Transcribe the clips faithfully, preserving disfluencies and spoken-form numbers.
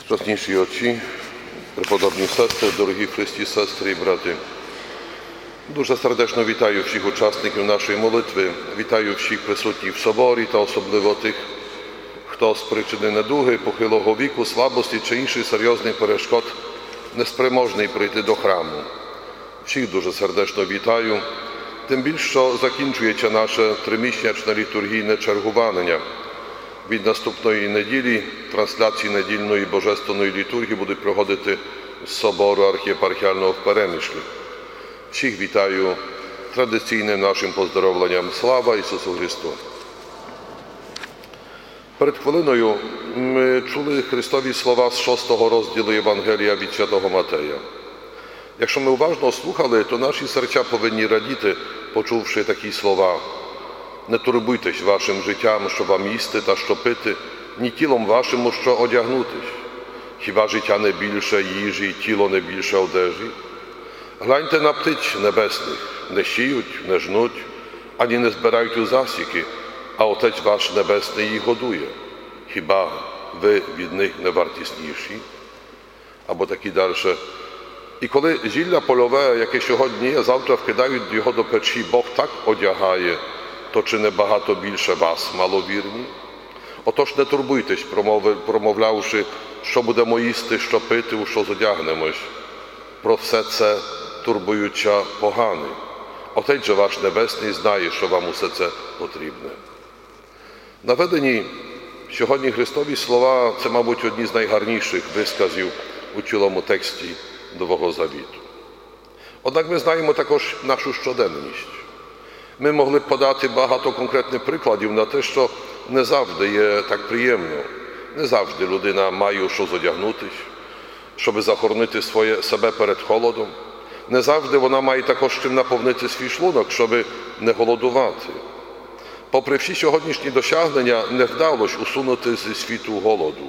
Щасливі отці, преподобні сестри, дорогі в Христі сестри і брати. Дуже сердечно вітаю всіх учасників нашої молитви, вітаю всіх присутніх в соборі та особливо тих, хто з причини недуги, похилого віку, слабості чи інших серйозних перешкод неспроможний прийти до храму. Всіх дуже сердечно вітаю, тим більше, що закінчується наше тримісячне літургійне чергування. Від наступної неділі трансляції недільної божественної літургії будуть проходити з собору архієпархіального в Перемишлі. Всіх вітаю традиційним нашим поздоровленням. Слава Ісусу Христу! Перед хвилиною ми чули Христові слова з шостого розділу Євангелія від Святого Матея. Якщо ми уважно слухали, то наші серця повинні радіти, почувши такі слова. Не турбуйтесь вашим життям, що вам їсти та що пити, ні тілом вашому, що одягнутись. Хіба життя не більше їжі, тіло не більше одежі? Гляньте на птиць небесних, не сіють, не жнуть, ані не збирають у засіки, а Отець ваш Небесний їх годує. Хіба ви від них не вартісніші? Або такі далі. І коли зілля польове, яке сьогодні є, завтра вкидають його до печі, Бог так одягає, то чи не багато більше вас, маловірні? Отож не турбуйтесь, промовлявши, що будемо їсти, що пити, у що зодягнемось. Про все це турбуються погани. Отець же ваш Небесний знає, що вам усе це потрібне. Наведені сьогодні Христові слова – це, мабуть, одні з найгарніших висказів у цілому тексті Нового Завіту. Однак ми знаємо також нашу щоденність. Ми могли б подати багато конкретних прикладів на те, що не завжди є так приємно. Не завжди людина має що зодягнутись, щоб захоронити своє себе перед холодом. Не завжди вона має також чим наповнити свій шлунок, щоб не голодувати. Попри всі сьогоднішні досягнення, не вдалося усунути зі світу голоду.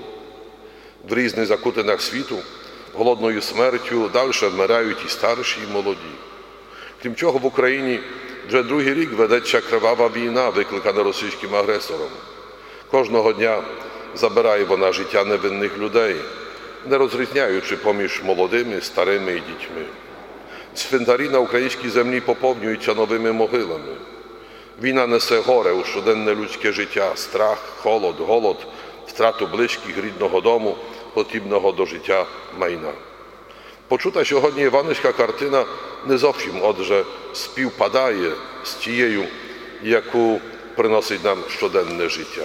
В різних закутинах світу голодною смертю далі вмирають і старші, і молоді. Крім цього, в Україні вже другий рік ведеться кривава війна, викликана російським агресором. Кожного дня забирає вона життя невинних людей, не розрізняючи поміж молодими, старими і дітьми. Цвинтарі на українській землі поповнюються новими могилами. Війна несе горе у щоденне людське життя, страх, холод, голод, втрату близьких, рідного дому, потрібного до життя майна. Почута сьогодні євангельська картина не зовсім, отже, співпадає з тією, яку приносить нам щоденне життя.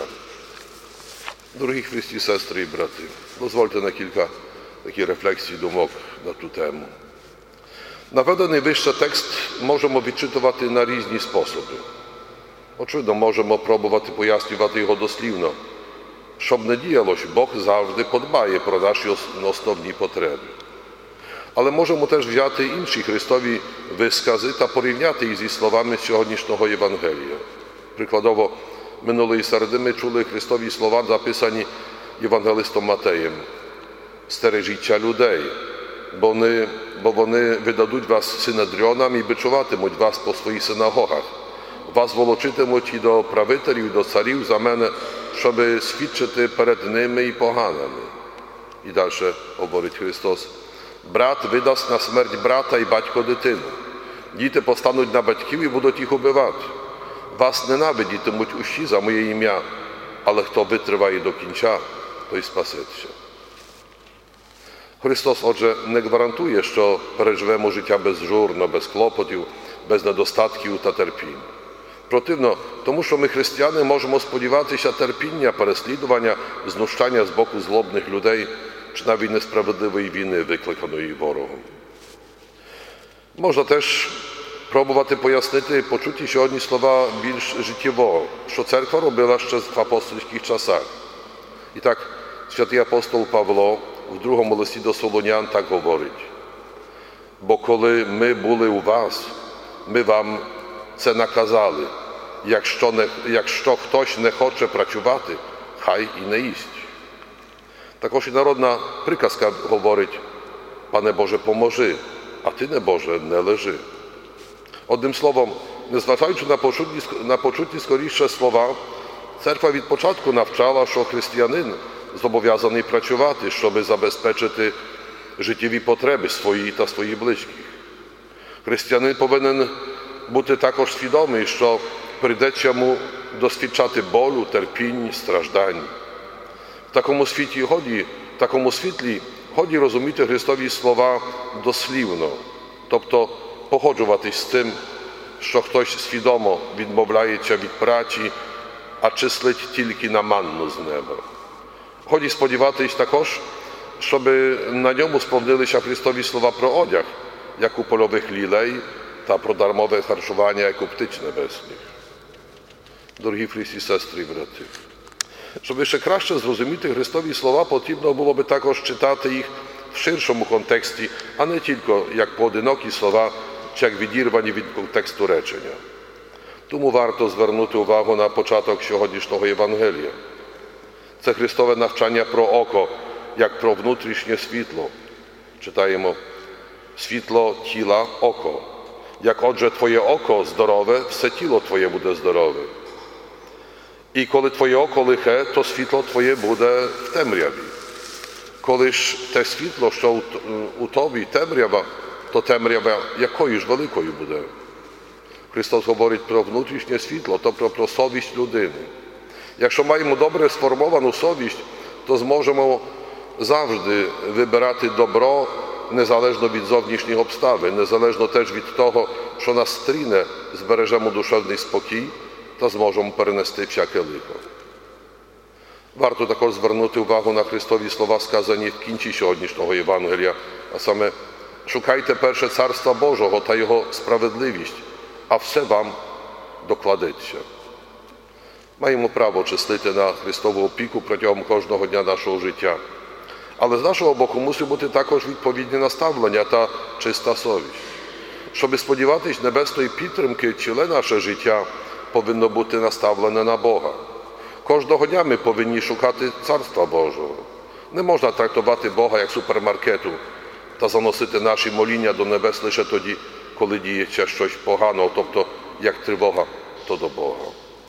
Дорогі Христі, сестри і брати, дозвольте на кілька таких рефлексій, думок на ту тему. Наведений вище текст можемо відчитувати на різні способи. Очевидно, можемо пробувати пояснювати його дослівно. Щоб не діялось, Бог завжди подбає про наші основні потреби. Але можемо теж взяти інші Христові вискази та порівняти їх зі словами сьогоднішнього Євангелія. Прикладово, минулої середи ми чули Христові слова, записані Євангелистом Матеєм. «Стережіться людей, бо вони, бо вони видадуть вас синедріонам і бичуватимуть вас по своїх синагогах. Вас волочитимуть і до правителів, і до царів за мене, щоб свідчити перед ними і поганими». І далі говорить Христос. «Брат видасть на смерть брата і батько дитину. Діти постануть на батьків і будуть їх убивати. Вас ненавидітимуть усі за моє ім'я, але хто витриває до кінця, той спасеться». Христос, отже, не гарантує, що переживемо життя безжурно, без клопотів, без недостатків та терпінь. Противно, тому що ми, християни, можемо сподіватися терпіння, переслідування, знущання з боку злобних людей чи навіть несправедливої війни, викликаної ворогом. Можна теж пробувати пояснити почуті сьогодні слова більш життєво, що церква робила ще в апостольських часах. І так, святий апостол Павло в другому листі до Солонян так говорить. «Бо коли ми були у вас, ми вам це наказали. Якщо, не, якщо хтось не хоче працювати, хай і не їсть». Також і народна приказка говорить «Пане Боже, поможи, а ти, не Боже, не лежи». Одним словом, незважаючи на почуті, на почуті скоріше слова, церква від початку навчала, що християнин зобов'язаний працювати, щоб забезпечити життєві потреби свої та своїх близьких. Християнин повинен бути також свідомий, що прийдеться йому досвідчати болю, терпінь, страждань. В такому світі годі, в такому світлі годі розуміти Христові слова дослівно, тобто погоджуватись з тим, що хтось свідомо відмовляється від праці, а числить тільки на манну з неба. Годі сподіватись також, щоб на ньому сповнилися Христові слова про одяг, як у польових лілей, та про дармове харчування, як у птиць небесних. Дорогі христі, сестри і брати, щоб ще краще зрозуміти Христові слова, потрібно було би також читати їх в ширшому контексті, а не тільки як поодинокі слова, чи як відірвані від контексту речення. Тому варто звернути увагу на початок сьогоднішнього Євангелія. Це Христове навчання про око, як про внутрішнє світло. Читаємо «Світло тіла – око». Як отже Твоє око здорове, все тіло Твоє буде здорове. І коли Твоє око лихе, то світло Твоє буде в темряві. Коли ж те світло, що у Тобі темрява, то темрява якою ж великою буде. Христос говорить про внутрішнє світло, тобто про совість людини. Якщо маємо добре сформовану совість, то зможемо завжди вибирати добро, незалежно від зовнішніх обставин, незалежно теж від того, що нас стріне, збережемо душевний спокій та зможемо перенести всяке лихо. Варто також звернути увагу на Христові слова, сказані в кінці сьогоднішнього Євангелія, а саме «Шукайте перше Царства Божого та Його справедливість, а все вам докладеться». Маємо право числити на Христову опіку протягом кожного дня нашого життя. Але з нашого боку мусить бути також відповідне наставлення та чиста совість. Щоб сподіватись небесної підтримки, ціле наше життя повинно бути наставлене на Бога. Кожного дня ми повинні шукати Царства Божого. Не можна трактувати Бога як супермаркету та заносити наші моління до небес лише тоді, коли діється щось поганого, тобто як тривога, то до Бога.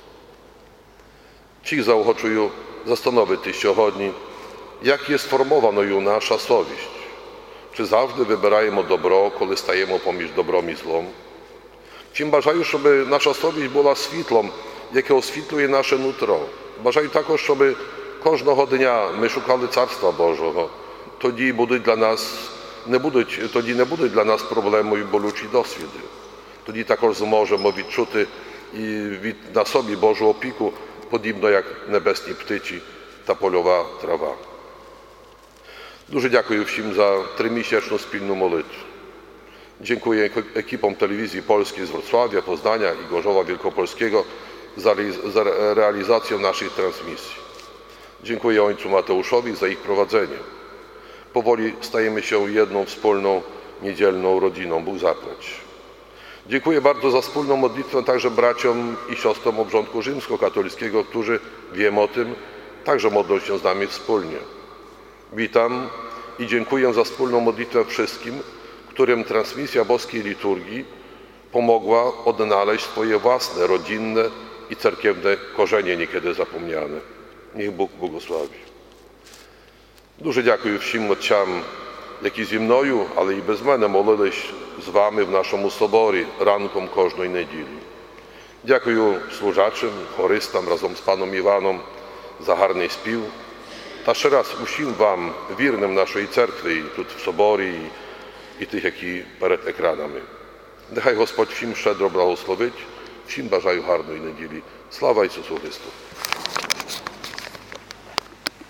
Всіх заохочую застановитись сьогодні, як є сформованою наша совість. Чи завжди вибираємо добро, коли стаємо поміж добром і злом? Втім, бажаю, щоб наша совість була світлом, яке освітлює наше нутро. Бажаю також, щоб кожного дня ми шукали Царства Божого. Тоді будуть для нас, не будуть, тоді не будуть для нас проблемою болючі досвіди. Тоді також зможемо відчути і від, на собі Божу опіку, подібно як небесні птичі та польова трава. Дуже дякую всім за тримісячну спільну молитву. Dziękuję ekipom telewizji polskiej z Wrocławia, Poznania i Gorzowa Wielkopolskiego za, za realizację naszych transmisji. Dziękuję ojcu Mateuszowi za ich prowadzenie. Powoli stajemy się jedną wspólną, niedzielną rodziną. Bóg zapłać. Dziękuję bardzo za wspólną modlitwę także braciom i siostrom obrządku rzymskokatolickiego, którzy, wiem o tym, także modlą się z nami wspólnie. Witam i dziękuję za wspólną modlitwę wszystkim, którym transmisja boskiej liturgii pomogła odnaleźć swoje własne, rodzinne i cerkiewne korzenie niekiedy zapomniane. Niech Bóg błogosławi. Дуже дякую всім отцям, які зі мною, але і без мене молились з вами в нашому соборі ранком кожної неділі. Дякую служачим, хористам разом з паном Іваном за гарний спів. Та ще раз усім вам, вірним нашої церкви, і тут в соборі, і, і тих, які перед екранами. Нехай Господь всім щедро благословить, всім бажаю гарної неділі. Слава Ісусу Христу!